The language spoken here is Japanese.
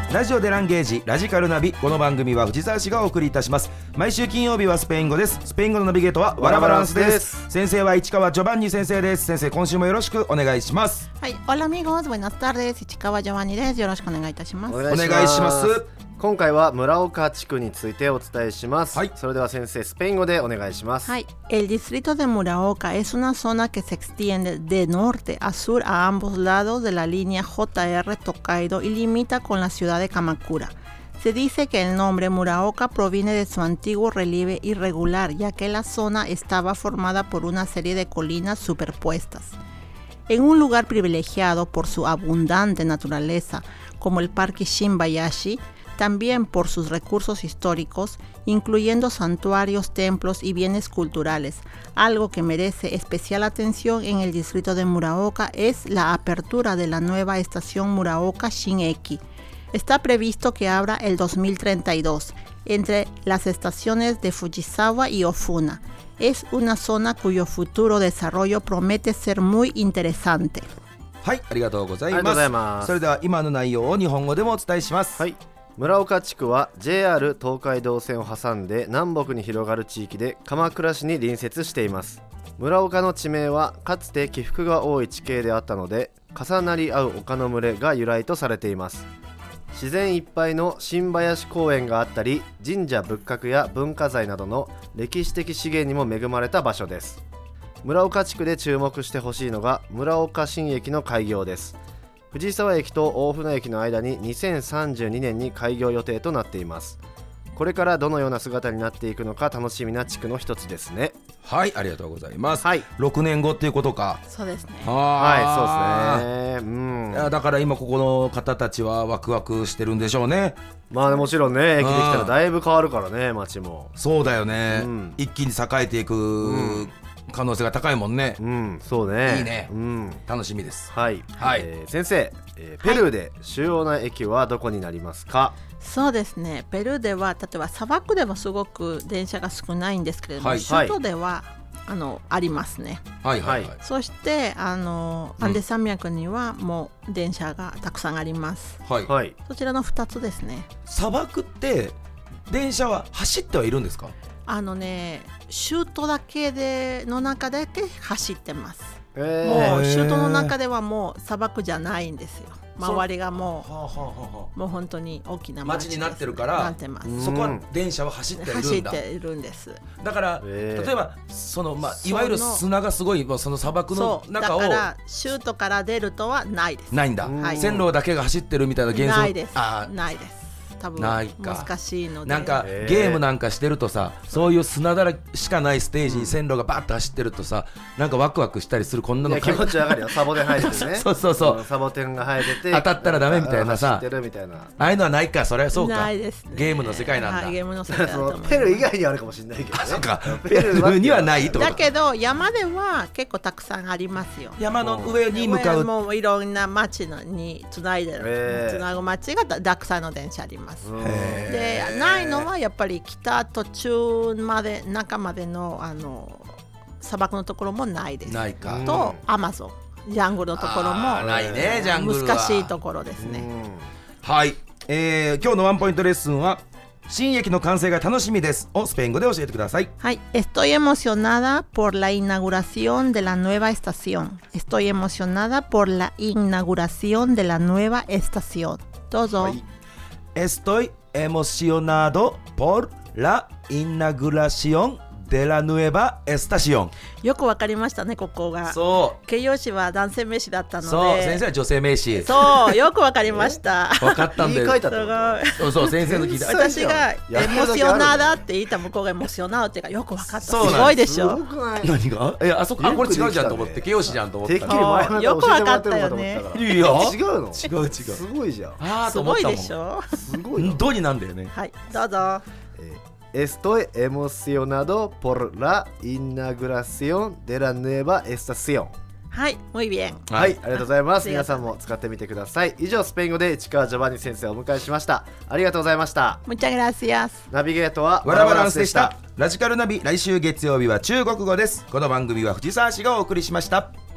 ラジオでランゲージラジカルナビ。この番組は藤沢市がお送りいたします。毎週金曜日はスペイン語です。スペイン語のナビゲートはワラバランスです。先生は市川ジョバンニ先生です。先生、今週もよろしくお願いします。 はい、Hola amigos, buenas tardes. 市川ジョバンニです。よろしくお願いいたします。 お願いします。 今回は村岡地区についてお伝えします、 はい、 それでは先生、スペイン語でお願いします。 はい、El distrito de Muraoka es una zona que se extiende de norte a sur a ambos lados de la línea JR Tokaido y limita con la ciudad de Kamakura. Se dice que el nombre Muraoka proviene de su antiguo relieve irregular, ya que la zona estaba formada por una serie de colinas superpuestas. En un lugar privilegiado por su abundante naturaleza, como el Parque Shinbayashi, también por sus recursos históricos, incluyendo santuarios, templos y bienes culturales. Algo que merece especial atención en el distrito de Muraoka es la apertura de la nueva estación Muraoka Shin-eki. Está previsto que abra el 2032 entre las estaciones de Fujisawa y Ofuna. Es una zona cuyo futuro desarrollo promete ser muy interesante. はい、ありがとうございます。それでは今の内容を日本語でもお伝えします。 はい、村岡地区は JR 東海道線を挟んで南北に広がる地域で鎌倉市に隣接しています。村岡の地名はかつて起伏が多い地形であったので、重なり合う丘の群れが由来とされています。自然いっぱいの新林公園があったり、神社仏閣や文化財などの歴史的資源にも恵まれた場所です。村岡地区で注目してほしいのが村岡新駅の開業です。藤沢駅と大船駅の間に2032年に開業予定となっています。これからどのような姿になっていくのか楽しみな地区の一つですね。 はい、ありがとうございます。 はい、 6年後っていうことか。 そうですね。 はい、そうですね。 いや、だから今ここの方たちはワクワクしてるんでしょうね。 まあもちろんね、駅できたらだいぶ変わるからね、街も。 そうだよね、一気に栄えていく、可能性が高いもんね。 そうね。 いいね、楽しみです。 はい、先生、ペルーで主要な駅はどこになりますか？ そうですね、ペルーでは例えば砂漠でもすごく電車が少ないんですけれども、首都ではありますね。そしてアンデ山脈にはもう電車がたくさんあります。そちらの2つですね。 砂漠って電車は走ってはいるんですか？ 州都だけの中だけ走ってます。もう州都の中ではもう砂漠じゃないんですよ。周りがもう本当に大きな街になってるから、そこは電車は走っているんだ。 走っているんです。 だから例えばいわゆる砂がすごいその砂漠の中を、 だから州都から出るとはないです。 ないんだ、線路だけが走ってるみたいな現象ないです。ないです。多分難しいので、 なんかゲームなんかしてるとさ、そういう砂だらしかないステージに線路がバッと走ってるとさ、なんかワクワクしたりする。こんなの気持ち上がるよ。サボテン生えててねそうサボテンが生えてて当たったらダメみたいなさ、 走ってるみたいな、 ああいうのはないか。それはそうか、 ないですね。 ゲームの世界なんだ。 ゲームの世界だと思います。 ペルー以外にあるかもしれないけどね。 そうか、ペルーにはないってことだけど山では結構たくさんありますよ。 山の上に向かう、 もういろんな町につなぐ町がたくさんの電車あります。でないのはやっぱり北途中まで中までの砂漠のところもないです。 ないか。 とアマゾンジャングルのところもないね。ジャングルは難しいところですね。 はい、今日のワンポイントレッスンは新駅の完成が楽しみですをスペイン語で教えてください。 はい、Estoy emocionada por la inauguración de la nueva estación. Estoy emocionada por la inauguración de la nueva estación. どうぞ。 Estoy emocionado por la inauguración de la nueva estación。 よくわかりましたね、ここが。 そう、 形容詞は男性名詞だったので、 そう、先生は女性名詞。 そう、よくわかりましたわかったんで。そう先生の聞いた。 私がエモショナダって言った向こうがエモショナダっていうかよくわかった。すごいでしょ。 何が？あそここれ違うじゃんと思って、形容詞じゃんと思った。 よくわかったよね。 いや、違うの？違う。 すごいじゃん。 すごいでしょ。 すごい。 どになんだよね。 はい、どうぞ。 Estoy emocionado por la inauguración de la nueva estación。 はい、muy bien。 はい、ありがとうございます。皆さんも使ってみてください。以上、スペイン語で市川ジョバンニ先生をお迎えしました。ありがとうございました。 Muchas gracias。 ナビゲートはワラバランスでした。ラジカルナビ、来週月曜日は中国語です。この番組は藤沢市がお送りしました。